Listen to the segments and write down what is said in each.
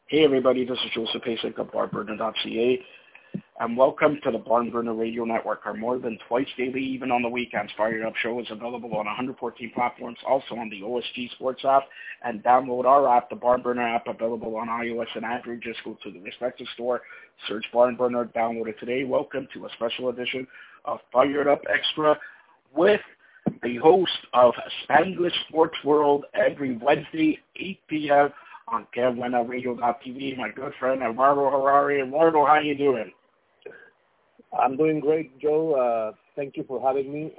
Hey everybody, this is Joseph Pasek of BarnBurner.ca, and welcome to the Barn Burner Radio Network. Our more than twice daily, even on the weekends, Fired Up show is available on 114 platforms, also on the OSG Sports app, and download our app, the Barn Burner app, available on iOS and Android. Just go to the respective store, search Barn Burner, download it today. Welcome to a special edition of Fired Up Extra with the host of Spanglish Sports World every Wednesday, 8 p.m. on KevLennaRadio.tv, my good friend Eduardo Harari. Eduardo, how you doing? I'm doing great, Joe. Thank you for having me.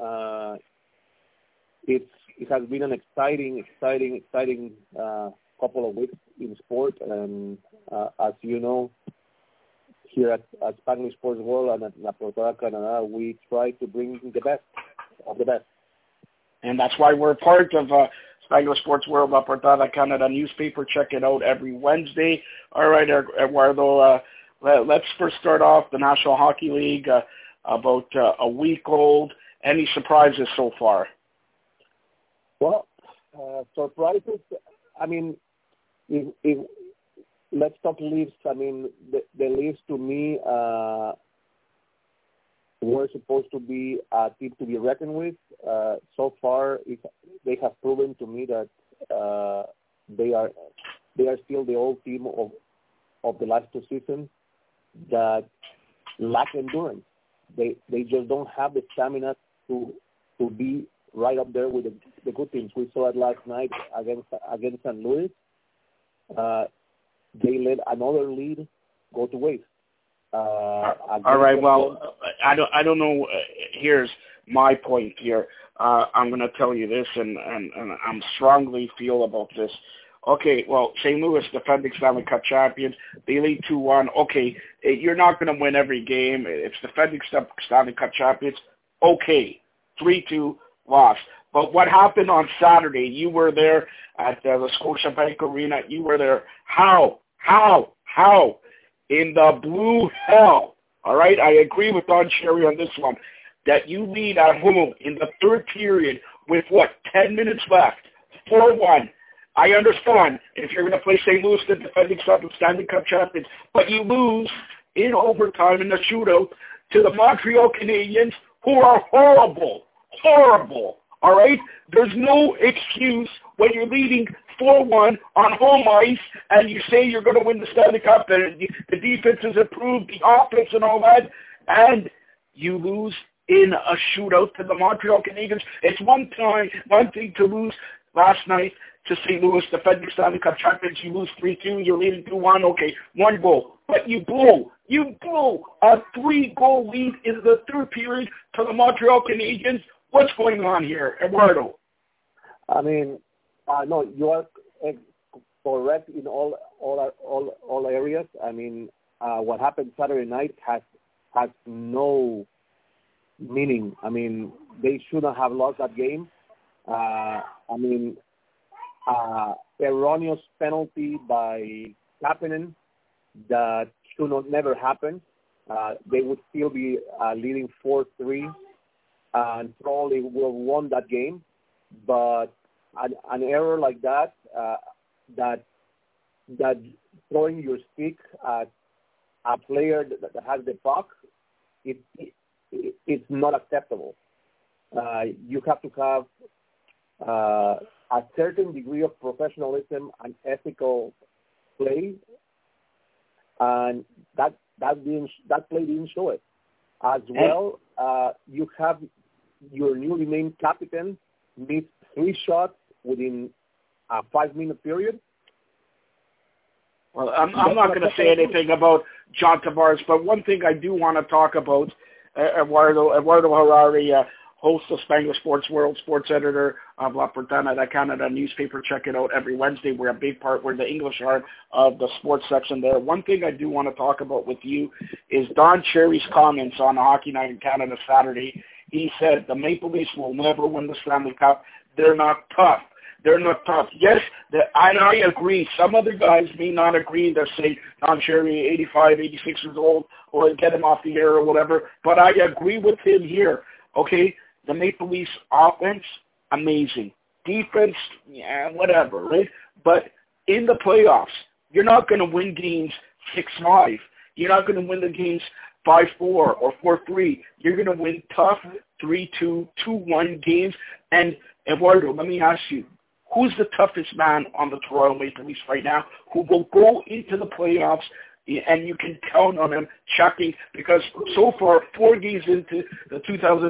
It has been an exciting couple of weeks in sport, and as you know, here at Spanglish Sports World and at La Portada Canada, we try to bring the best of the best. And that's why we're part of Spanglish Sports World, La Portada Canada newspaper. Check it out every Wednesday. All right, Eduardo, let's first start off the National Hockey League, about a week old. Any surprises so far? Well, surprises, I mean, if let's talk Leafs. I mean, the Leafs to me were supposed to be a team to be reckoned with. So far, they have proven to me that they are still the old team of the last two seasons that lack endurance. They just don't have the stamina to be right up there with the good teams. We saw it last night against St. Louis. They let another lead go to waste. All right. Well, I don't know. Here's my point here. I'm going to tell you this, and I'm strongly feel about this. Okay. Well, St. Louis, defending Stanley Cup champions, they lead 2-1. Okay, you're not going to win every game. It's defending Stanley Cup champions. Okay, 3-2 loss. But what happened on Saturday? You were there at the Scotiabank Arena. You were there. How? In the blue hell, all right? I agree with Don Cherry on this one, that you lead at home in the third period with, 10 minutes left, 4-1. I understand if you're going to play St. Louis, the defending Stanley Cup champions, but you lose in overtime in the shootout to the Montreal Canadiens, who are horrible, all right? There's no excuse when you're leading 4-1 on home ice, and you say you're going to win the Stanley Cup, and the defense has improved, the offense and all that, and you lose in a shootout to the Montreal Canadiens. It's one thing to lose last night to St. Louis, defending Stanley Cup champions. You lose 3-2, you're leading 2-1, okay, one goal. But you blow a 3-goal lead in the third period to the Montreal Canadiens. What's going on here, Eduardo? I mean, no, you are correct in all areas. I mean, what happened Saturday night has no meaning. I mean, they shouldn't have lost that game. I mean, erroneous penalty by Kapanen that should never happen. They would still be leading 4-3 and probably would have won that game. But an error like that, that throwing your stick at a player that has the puck, it's not acceptable. You have to have a certain degree of professionalism and ethical play, and that play didn't show it. As well, you have your newly named captain miss 3 shots within a 5-minute period. Well, I'm not going to say anything about John Tavares, but one thing I do want to talk about, Eduardo Harari, host of Spanglish Sports World, sports editor of La Portada Canada newspaper. Check it out every Wednesday. We're the English arm of the sports section there. One thing I do want to talk about with you is Don Cherry's comments on Hockey Night in Canada Saturday. He said the Maple Leafs will never win the Stanley Cup. They're not tough. Yes, and I agree. Some other guys may not agree. They're saying Don Cherry, 85, 86 years old, or get him off the air or whatever. But I agree with him here. Okay, the Maple Leafs offense, amazing. Defense, yeah, whatever, right? But in the playoffs, you're not going to win games 6-5. You're not going to win the games 5-4 or 4-3. You're going to win tough 3-2, 2-1 games. And Eduardo, let me ask you, who's the toughest man on the Toronto Maple Leafs right now who will go into the playoffs and you can count on him checking? Because so far, 4 games into the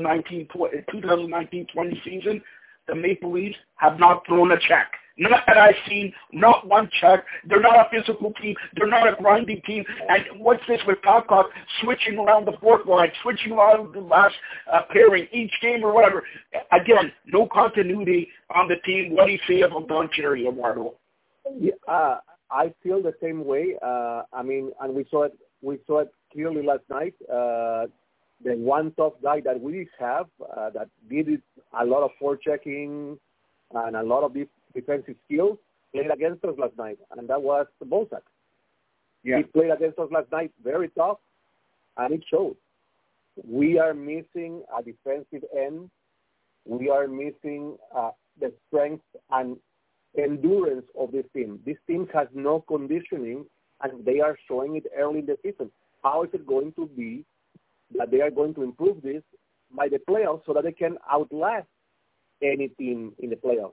2019-20 season, the Maple Leafs have not thrown a check. Not that I've seen, not one check. They're not a physical team. They're not a grinding team. And what's this with Babcock switching around the fourth line, switching around the last pairing each game or whatever? Again, no continuity on the team. What do you say about Don Cherry, Eduardo? Yeah, I feel the same way. I mean, and we saw it clearly last night. The one tough guy that we have that did a lot of forechecking and a lot of defensive skills played against us last night, and that was Bozak. Yeah. He played against us last night, very tough, and it showed. We are missing a defensive end. We are missing the strength and endurance of this team. This team has no conditioning, and they are showing it early in the season. How is it going to be that they are going to improve this by the playoffs so that they can outlast any team in the playoffs?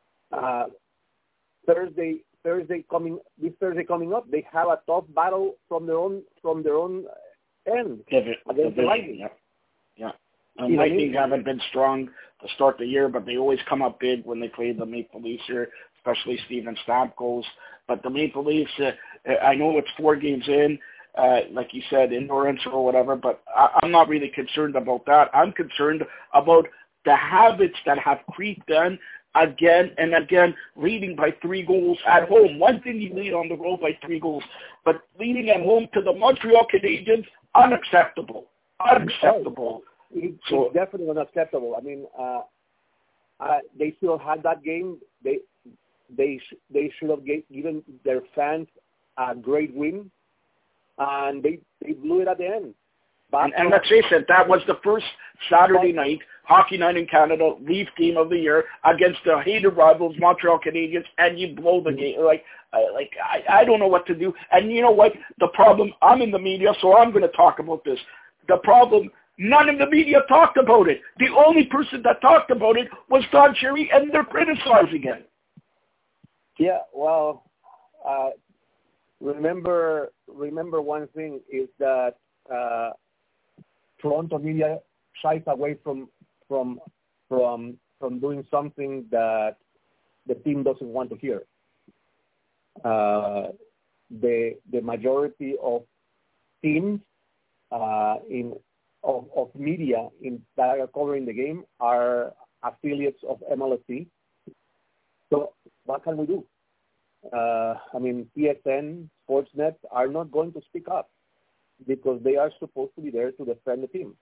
Thursday coming up, they have a tough battle from their own end against the Lightning. Yeah. Lightning haven't been strong to start the year, but they always come up big when they play the Maple Leafs here, especially Steven Stamkos. But the Maple Leafs, I know it's 4 games in, like you said, endurance or whatever, but I'm not really concerned about that. I'm concerned about the habits that have creeped in again and again, leading by 3 goals at home. One thing, you lead on the road by 3 goals, but leading at home to the Montreal Canadiens, unacceptable. It's definitely unacceptable. I mean, they still had that game. They should have given their fans a great win, and they blew it at the end. And let's face it, that was the first Saturday night, Hockey Night in Canada, Leaf Team of the Year against the hated rivals, Montreal Canadiens, and you blow the game. I don't know what to do. And you know what? The problem, I'm in the media, so I'm going to talk about this. The problem, none of the media talked about it. The only person that talked about it was Don Cherry, and they're criticizing him. Yeah, well, remember one thing is that Toronto media shies away from doing something that the team doesn't want to hear. The majority of teams of media that are covering the game are affiliates of MLSE. So what can we do? I mean, TSN, Sportsnet are not going to speak up because they are supposed to be there to defend the team.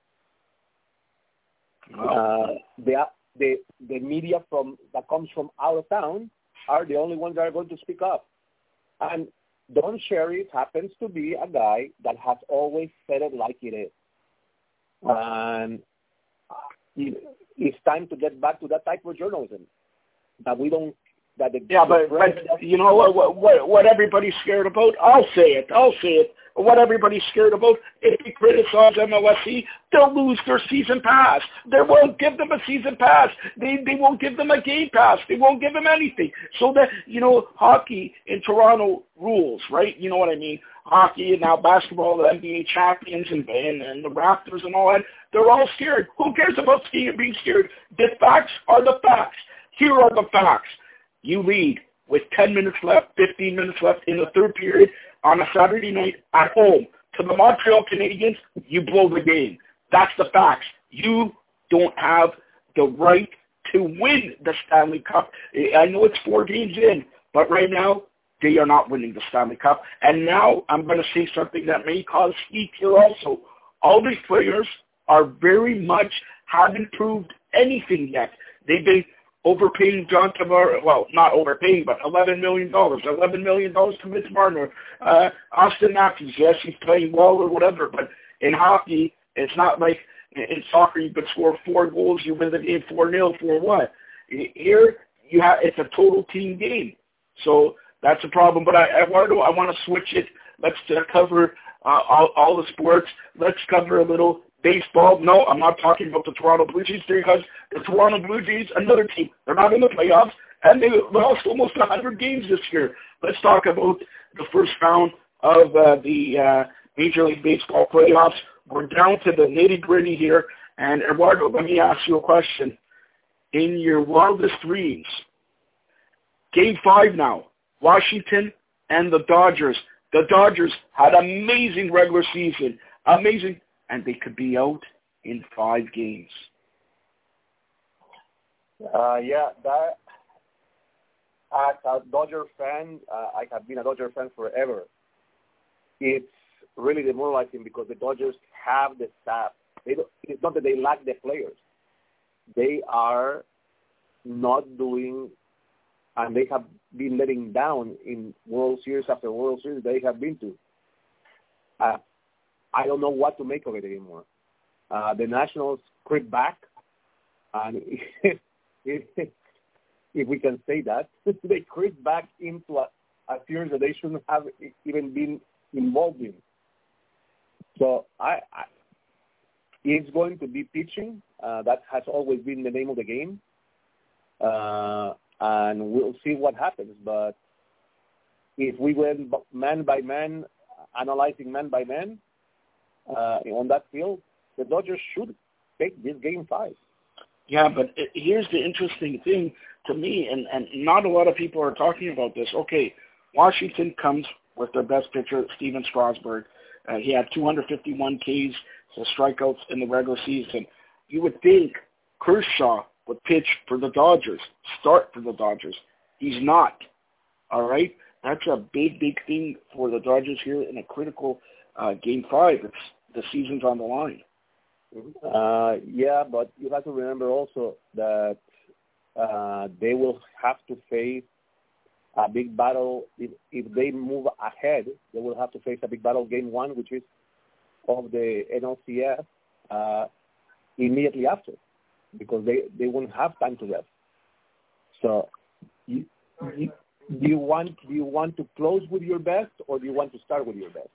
The media that comes from out of town are the only ones that are going to speak up. And Don Cherry happens to be a guy that has always said it like it is. And it's time to get back to that type of journalism that we don't. But you know what everybody's scared about? I'll say it. What everybody's scared about, if they criticize MLSE, they'll lose their season pass. They won't give them a season pass. They won't give them a game pass. They won't give them anything. So that, hockey in Toronto rules, right? You know what I mean? Hockey and now basketball, the NBA champions and the Raptors and all that, they're all scared. Who cares about being scared? The facts are the facts. Here are the facts. You lead with 10 minutes left, 15 minutes left in the third period on a Saturday night at home to the Montreal Canadiens. You blow the game. That's the facts. You don't have the right to win the Stanley Cup. I know it's 4 games in, but right now they are not winning the Stanley Cup. And now I'm going to say something that may cause heat here also. All these players are very much haven't proved anything yet. They've been overpaying John Tavares, well, not overpaying, but $11 million. $11 million to Mitch Marner. Austin Matthews, yes, he's playing well or whatever, but in hockey, it's not like in soccer you could score 4 goals, you win the game 4-0 for what? Here, it's a total team game. So That's a problem. But Eduardo, I want to switch it. Let's cover all the sports. Let's cover a little baseball. No, I'm not talking about the Toronto Blue Jays because the Toronto Blue Jays, another team, they're not in the playoffs, and they lost almost 100 games this year. Let's talk about the first round of the Major League Baseball playoffs. We're down to the nitty-gritty here. And Eduardo, let me ask you a question. In your wildest dreams, Game 5 now, Washington and the Dodgers. The Dodgers had amazing regular season, amazing, and they could be out in 5 games. That as a Dodger fan, I have been a Dodger fan forever. It's really demoralizing because the Dodgers have the staff. It's not that they lack the players. They are not doing, and they have been letting down in World Series after World Series they have been to. I don't know what to make of it anymore. The Nationals creep back, and if we can say that, they creep back into a series that they shouldn't have even been involved in. So it's going to be pitching. That has always been the name of the game. And we'll see what happens. But if we went man by man, analyzing man by man on that field, the Dodgers should take this Game 5. Yeah, but here's the interesting thing to me, and not a lot of people are talking about this. Okay, Washington comes with their best pitcher, Steven Strasburg. He had 251 Ks, so strikeouts in the regular season. You would think Kershaw would pitch for the Dodgers, start for the Dodgers. He's not. All right? That's a big, big thing for the Dodgers here in a critical Game 5. The season's on the line. Yeah, but you have to remember also that they will have to face a big battle. If they move ahead, they will have to face a big battle Game 1, which is of the NLCS immediately after, because they won't have time to rest. So, do you want to close with your best, or do you want to start with your best?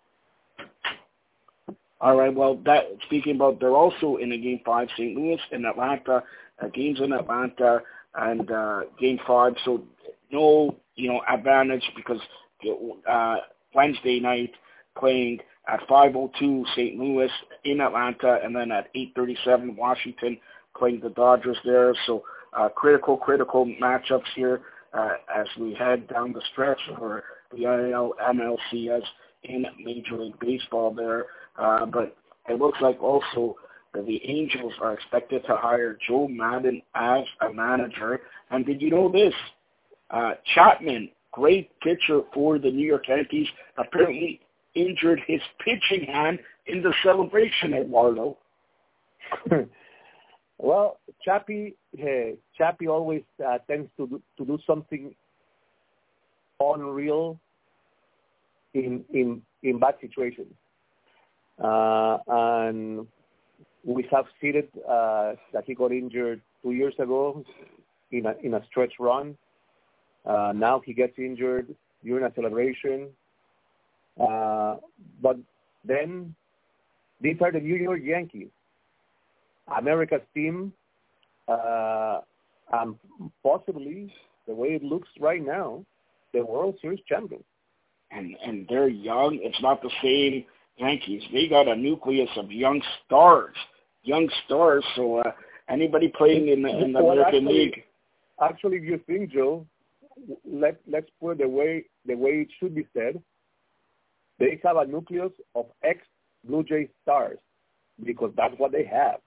All right. Well, speaking about, they're also in a Game 5, St. Louis and Atlanta. Games in Atlanta and Game 5. So no, advantage because Wednesday night playing at 5:02 St. Louis in Atlanta, and then at 8:37 Washington playing the Dodgers there. So critical matchups here as we head down the stretch for the NLCS in Major League Baseball there. But it looks like also that the Angels are expected to hire Joe Maddon as a manager. And did you know this? Chapman, great pitcher for the New York Yankees, apparently injured his pitching hand in the celebration, Eduardo. Well, Chappie always tends to do something unreal in bad situations. And we have seen it that he got injured 2 years ago in a stretch run. Now he gets injured during a celebration. But then these are the New York Yankees, America's team, and possibly, the way it looks right now, the World Series champions. And they're young. It's not the same Yankees. They got a nucleus of young stars. So anybody playing in the American League. Actually, if you think, Joe, let's put it the way it should be said. They have a nucleus of ex-Blue Jay stars, because that's what they have.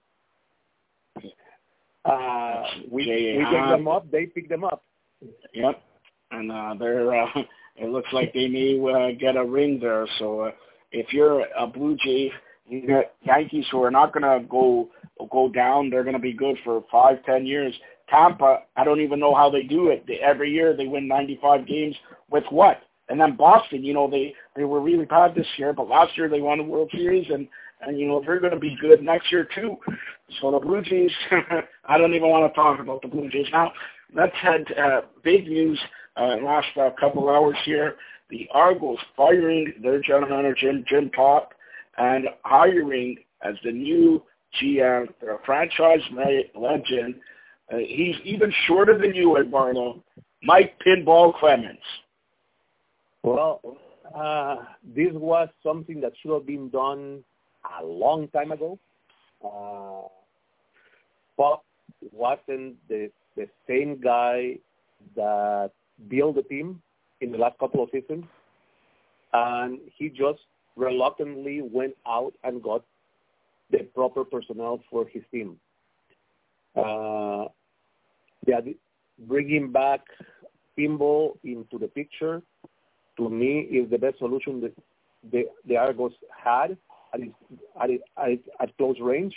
We pick them up, they pick them up. Yep, and they're. It looks like they may get a ring there. So if you're a Blue Jay, you got Yankees who are not going to go down. They're going to be good for 5-10 years. Tampa, I don't even know how they do it. Every year they win 95 games with what? And then Boston, they were really bad this year, but last year they won the World Series, and they're going to be good next year too. So the Blue Jays, I don't even want to talk about the Blue Jays. Now, let's head big news last couple hours here. The Argos firing their general manager, Jim Pop, and hiring as the new GM, their franchise legend. He's even shorter than you, Eduardo, Mike Pinball Clemens. Well, this was something that should have been done a long time ago. Pop wasn't the same guy that built the team in the last couple of seasons, and he just reluctantly went out and got the proper personnel for his team. Bringing back Pinball into the picture, to me, is the best solution that the Argos had at close range.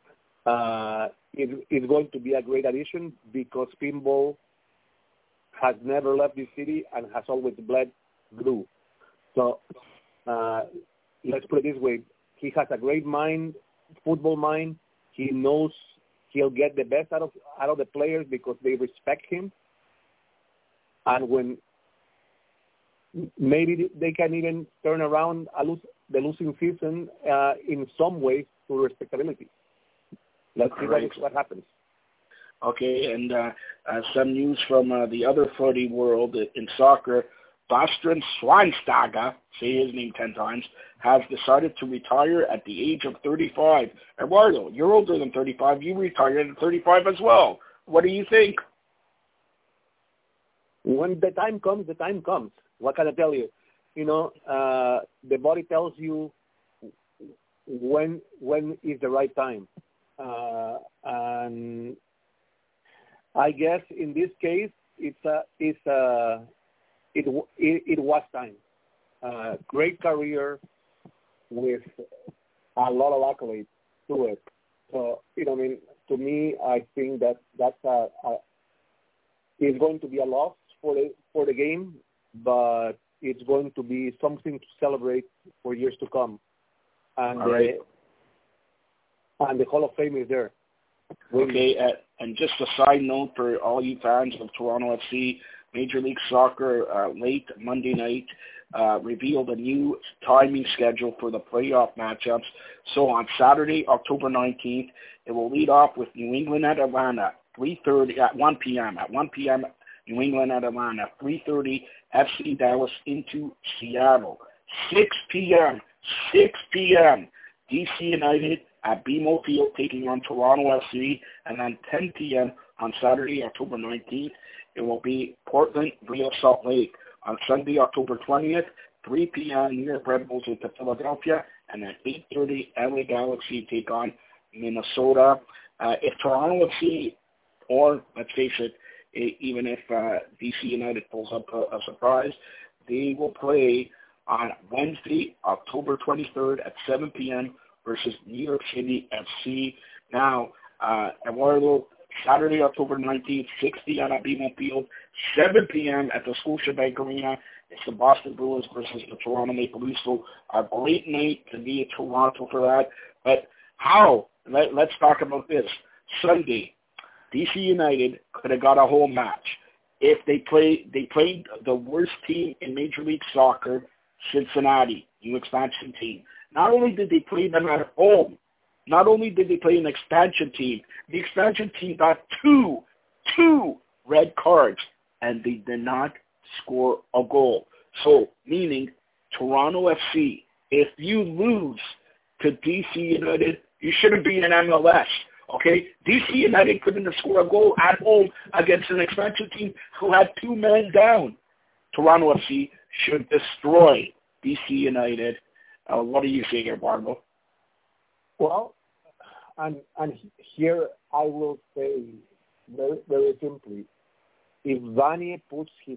It's going to be a great addition because Pinball has never left the city and has always bled blue. So let's put it this way. He has a great mind, football mind. He knows he'll get the best out of the players because they respect him. And when maybe they can even turn around the losing season in some ways to respectability. Let's see what happens. Okay, and some news from the other footy world in soccer. Bastian Schweinsteiger, say his name 10 times, has decided to retire at the age of 35. Eduardo, you're older than 35. You retired at 35 as well. What do you think? When the time comes, the time comes. What can I tell you? You know, the body tells you when is the right time. And I guess in this case, it was time. Great career with a lot of accolades to it. So, to me, I think that's it's going to be a loss for the game, but it's going to be something to celebrate for years to come. And and the Hall of Fame is there. Okay, and just a side note for all you fans of Toronto FC, Major League Soccer late Monday night revealed a new timing schedule for the playoff matchups. So on Saturday, October 19th, it will lead off with New England at Atlanta, 3:30 at 1 p.m. At 1 p.m., New England at Atlanta, 3:30 FC Dallas into Seattle. 6 p.m., DC United at BMO Field taking on Toronto FC, and then 10 p.m. on Saturday, October 19th, it will be Portland, Real Salt Lake. On Sunday, October 20th, 3 p.m. New York Red Bulls into Philadelphia, and at 8:30, LA Galaxy take on Minnesota. If Toronto FC, or let's face it, even if DC United pulls up a surprise, they will play on Wednesday, October 23rd at 7 p.m. versus New York City FC. Now, Eduardo, Saturday, October 19th, 6 p.m. at BMO Field, 7 p.m. at the Scotiabank Arena. It's the Boston Bruins versus the Toronto Maple Leafs. So a great night to be in Toronto for that. But how? Let's talk about this. Sunday, DC United could have got a home match. If they played the worst team in Major League Soccer, Cincinnati, new expansion team. Not only did they play them at home, not only did they play an expansion team, the expansion team got two red cards, and they did not score a goal. So, meaning, Toronto FC, if you lose to DC United, you shouldn't be in MLS, okay? DC United couldn't have scored a goal at home against an expansion team who had 2 men down. Toronto FC should destroy DC United. What do you say here, Barbo? Well, and here I will say very, very simply, if Vanier puts his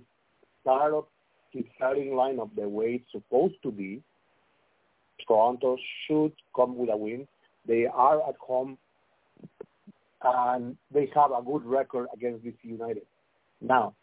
starting lineup the way it's supposed to be, Toronto should come with a win. They are at home, and they have a good record against DC United. Now,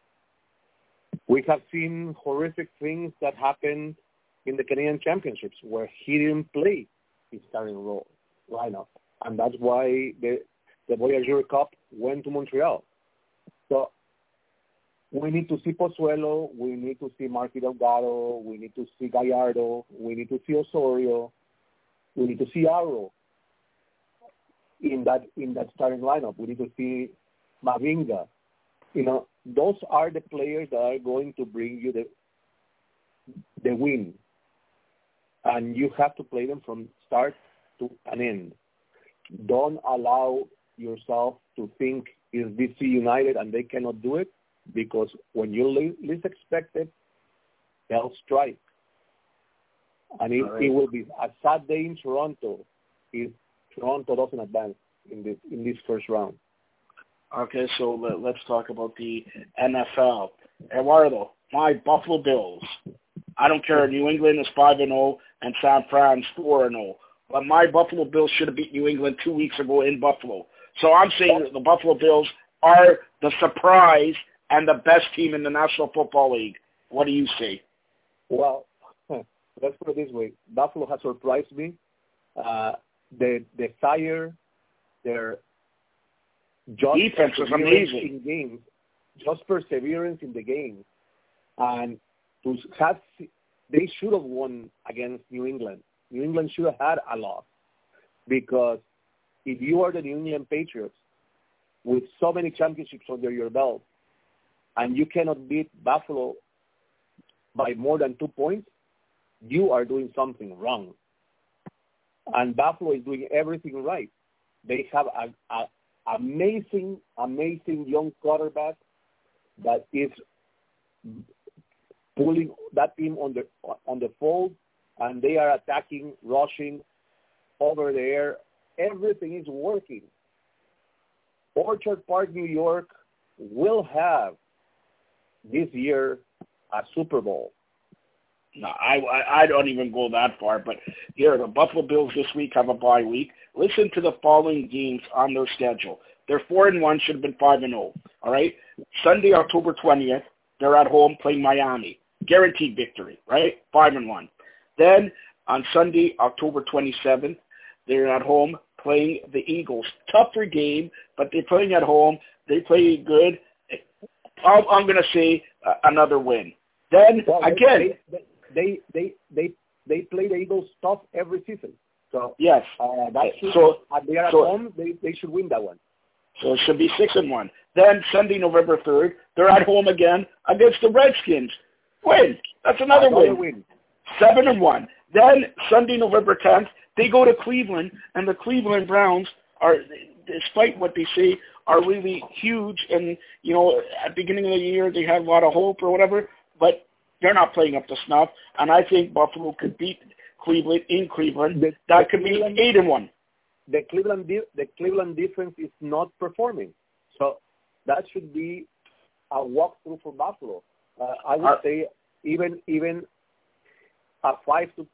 we have seen horrific things that happened in the Canadian Championships where he didn't play his starting lineup. And that's why the Voyageur Cup went to Montreal. So We need to see Pozuelo. We need to see Marky Delgado. We need to see Gallardo. We need to see Osorio. We need to see Aro in that starting lineup. We need to see Mavinga. Those are the players that are going to bring you the win, and you have to play them from start to an end. Don't allow yourself to think is DC United and they cannot do it, because when you least expect it, they'll strike. And it will be a sad day in Toronto if Toronto doesn't advance in this first round. Okay, so let's talk about the NFL. Eduardo, my Buffalo Bills. I don't care. New England is 5-0 and San Fran's 4-0. But my Buffalo Bills should have beat New England 2 weeks ago in Buffalo. So I'm saying that the Buffalo Bills are the surprise and the best team in the National Football League. What do you say? Well, let's put it this way. Buffalo has surprised me. They fire their defense is amazing in games, just perseverance in the game, and they should have won against New England. New England should have had a loss, because if you are the New England Patriots with so many championships under your belt and you cannot beat Buffalo by more than 2 points, you are doing something wrong. And Buffalo is doing everything right. They have an amazing young quarterback that is pulling that team on the fold, and they are attacking, rushing over the air. Everything is working. Orchard Park, New York will have this year a Super Bowl. No, I don't even go that far. But here, the Buffalo Bills this week have a bye week. Listen to the following games on their schedule. They're 4-1, should have been 5-0. All right? Sunday, October 20th, they're at home playing Miami. Guaranteed victory, right? 5-1. Then on Sunday, October 27th, they're at home playing the Eagles. Tougher game, but they're playing at home. They play good. I'm going to say another win. Then again, they play the Eagles tough every season. So yes, they are at home. They should win that one. So it should be 6-1. Then Sunday, November 3rd, they're at home again against the Redskins. Win. That's another win. 7-1. Then Sunday, November 10th, they go to Cleveland, and the Cleveland Browns are, despite what they say, are really huge. And, at the beginning of the year, they had a lot of hope or whatever, but they're not playing up to snuff. And I think Buffalo could beat Cleveland in Cleveland. That could be 8-1. The Cleveland defense is not performing, so that should be a walkthrough for Buffalo. I would say even a 5 to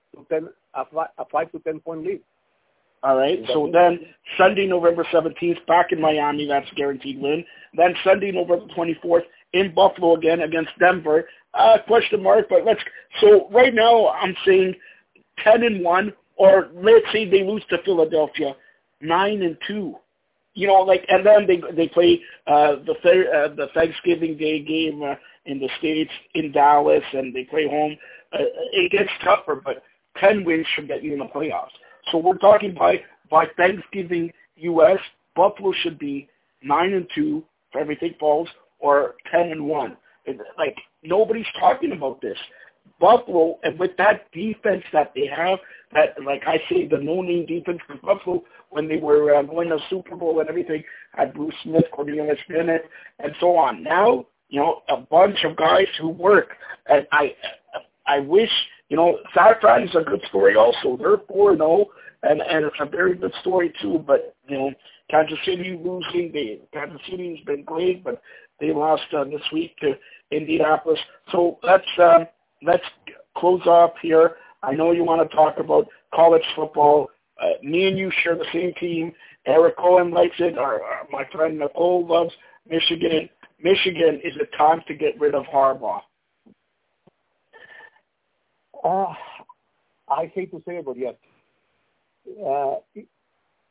10 point lead. All right. So then Sunday, November 17th, back in Miami, that's a guaranteed win. Then Sunday, November 24th, in Buffalo again against Denver. Question mark, but so right now I'm saying 10-1, or let's say they lose to Philadelphia, 9-2. And then they play the Thanksgiving Day game in the States in Dallas, and they play home. It gets tougher, but 10 wins should get you in the playoffs. So we're talking by Thanksgiving U.S., Buffalo should be 9-2 if everything falls, or 10-1. Nobody's talking about this. Buffalo, and with that defense that they have, that, like I say, the no-name defense for Buffalo, when they were going to Super Bowl and everything, had Bruce Smith, Cornelius Bennett, and so on. Now, a bunch of guys who work. And I wish, San Fran is a good story also. They're 4-0, and it's a very good story too. But, Kansas City losing, Kansas City's been great, but they lost this week to Indianapolis. So let's close off here. I know you want to talk about college football. Me and you share the same team. Eric Cohen likes it. My friend Nicole loves Michigan. Michigan, is it time to get rid of Harbaugh? I hate to say it, but yes.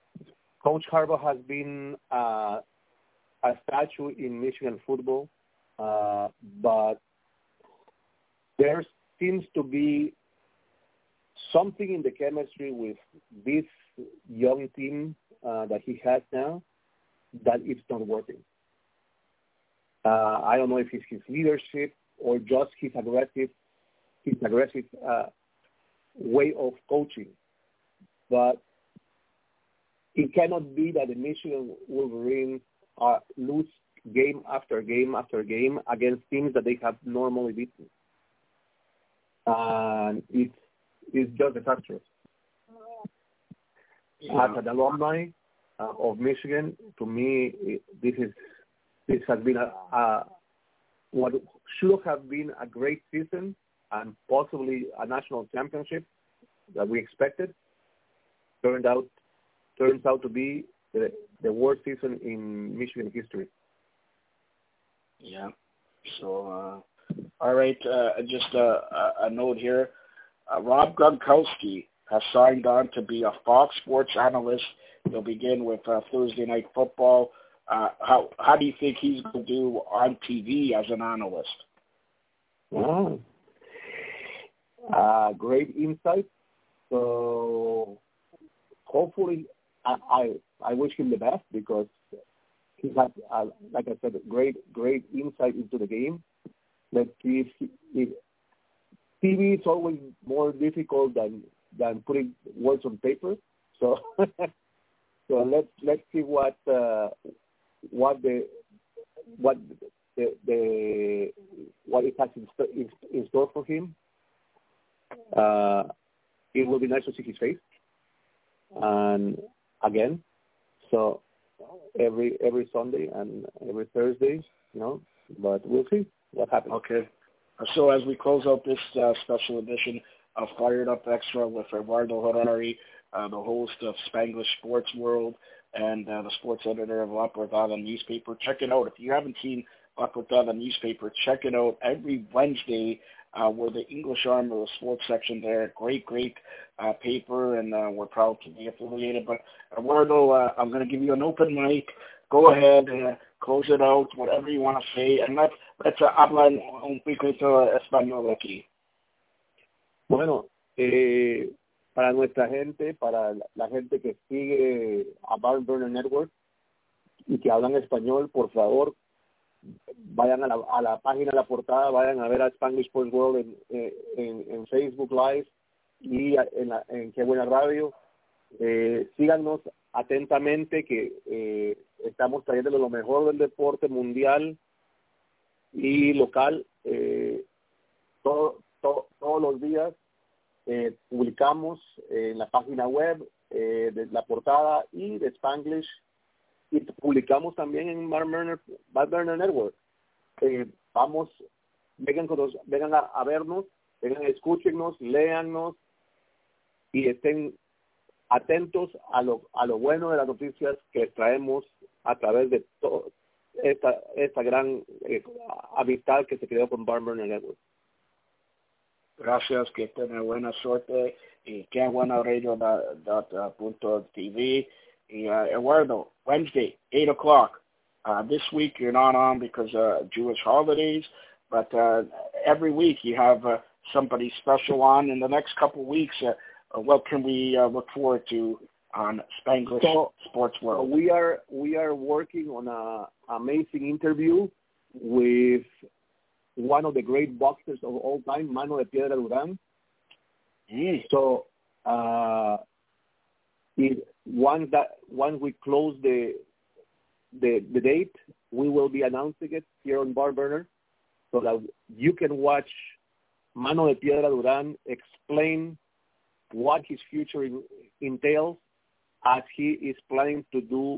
Coach Harbaugh has been a statue in Michigan football. but there seems to be something in the chemistry with this young team that he has now that it's not working. I don't know if it's his leadership or just his aggressive way of coaching. But it cannot be that the Michigan Wolverines lose game after game after game against teams that they have normally beaten. And it's just disastrous. Yeah. As an alumni of Michigan, to me, this has been what should have been a great season and possibly a national championship that we expected. Turns out to be the worst season in Michigan history. Yeah. So, all right. Just a note here. Rob Gronkowski has signed on to be a Fox Sports analyst. He'll begin with Thursday Night Football. How do you think he's going to do on TV as an analyst? Wow. Great insight. So hopefully, I wish him the best because he has, like I said, great insight into the game. Let's see if TV is always more difficult than putting words on paper. So let's see what it has in store for him. It will be nice to see his face. And again, so every Sunday and every Thursday, but we'll see what happens. Okay. So as we close out this special edition of Fired Up Extra with Eduardo Harari, the host of Spanglish Sports World and the sports editor of La Portada newspaper, check it out. If you haven't seen La Portada newspaper, check it out every Wednesday. We're the English arm of the sports section there. Great paper, and we're proud to be affiliated. But Eduardo, I'm going to give you an open mic. Go ahead, close it out, whatever you want to say, and let's hablar un poquito español aquí. Bueno, para nuestra gente, para la gente que sigue a Barn Burner Network y que hablan español, por favor, vayan a la página de La Portada, vayan a ver a Spanglish Sports World en Facebook Live y en Qué Buena Radio. Síganos atentamente que estamos trayendo lo mejor del deporte mundial y local. Todos los días publicamos en la página web de La Portada y de Spanglish, y publicamos también en Barn Burner Network. Vengan a vernos, escúchenos, léannos y estén atentos a lo bueno de las noticias que traemos a través de esta gran amistad que se creó con Barn Burner Network. Gracias, que tengan buena suerte y que buena radio.tv. Eduardo, Wednesday, 8 o'clock. This week you're not on because of Jewish holidays, but every week you have somebody special on. In the next couple of weeks, what can we look forward to on Spanglish Sports World? We are working on an amazing interview with one of the great boxers of all time, Mano de Piedra Durán. So once we close the date, we will be announcing it here on Barn Burner so that you can watch Mano de Piedra Durán explain what his future entails as he is planning to do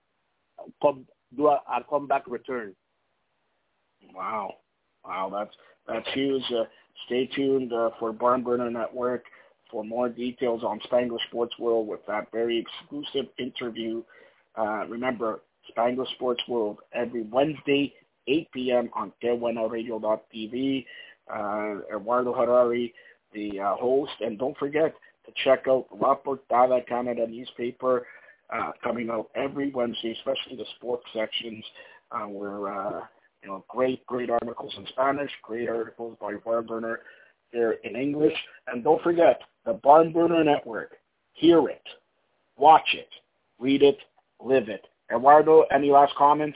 a comeback return. Wow, that's huge. Stay tuned for Barn Burner Network for more details on Spanglish Sports World with that very exclusive interview. Remember, Spanglish Sports World every Wednesday, 8 p.m. on QueBuenaRadio.tv. Eduardo Harari, the host, and don't forget to check out La Portada Canada newspaper coming out every Wednesday, especially the sports sections where great articles in Spanish, great articles by Barn Burner here in English. And don't forget, the Barn Burner Network. Hear it, watch it, read it, live it. Eduardo, any last comments?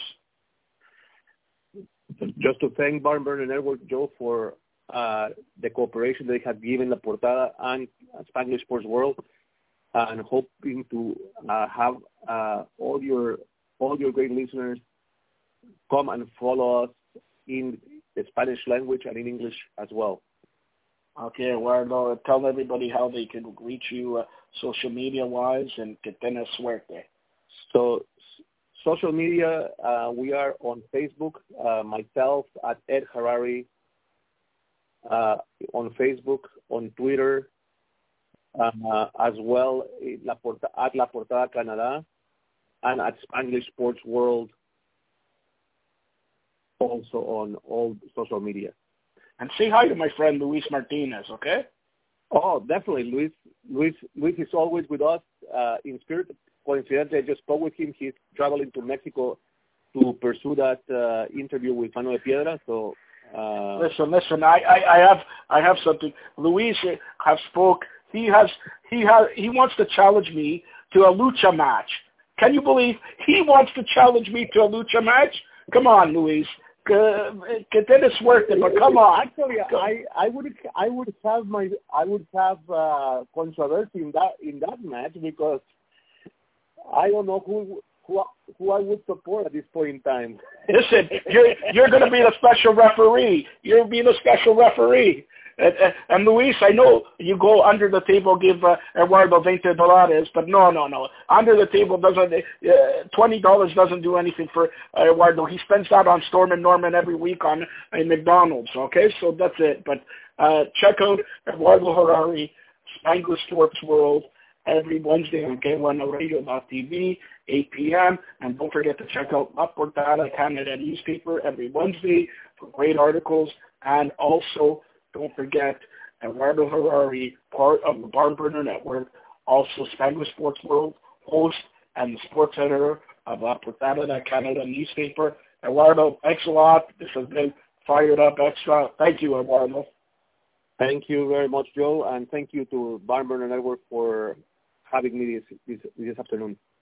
Just to thank Barn Burner Network, Joe, for the cooperation they have given La Portada and Spanglish Sports World, and hoping to have all your great listeners come and follow us in the Spanish language and in English as well. Okay, Eduardo, tell everybody how they can reach you social media-wise, and que tengas suerte. So, social media, we are on Facebook, myself at Ed Harari, on Facebook, on Twitter, as well at La Portada Canada, and at Spanglish Sports World, also on all social media. And say hi to my friend Luis Martinez, okay? Oh, definitely. Luis is always with us in spirit. Coincidentally, I just spoke with him. He's traveling to Mexico to pursue that interview with Manuel Piedra. So listen. I have something. Luis has spoke. He wants to challenge me to a lucha match. Can you believe he wants to challenge me to a lucha match? Come on, Luis. Que tienes suerte, but come on. Actually, I would have controversy in that match, because I don't know who I would support at this point in time. Listen, you're going to be the special referee. You'll be the special referee. And Luis, I know you go under the table, give Eduardo $20, but no. Under the table doesn't, $20 doesn't do anything for Eduardo. He spends that on Storm and Norman every week on McDonald's, okay? So that's it. But check out Eduardo Harari, Spanglish Sports World, every Wednesday on K1Radio.tv, 8 p.m. And don't forget to check out La Portada Canada newspaper every Wednesday for great articles. And also, don't forget, Eduardo Harari, part of the Barn Burner Network, also Spanglish Sports World, host and the sports editor of La Portada Canada newspaper. Eduardo, thanks a lot. This has been Fired Up Extra. Thank you, Eduardo. Thank you very much, Joe, and thank you to Barn Burner Network for having me this afternoon.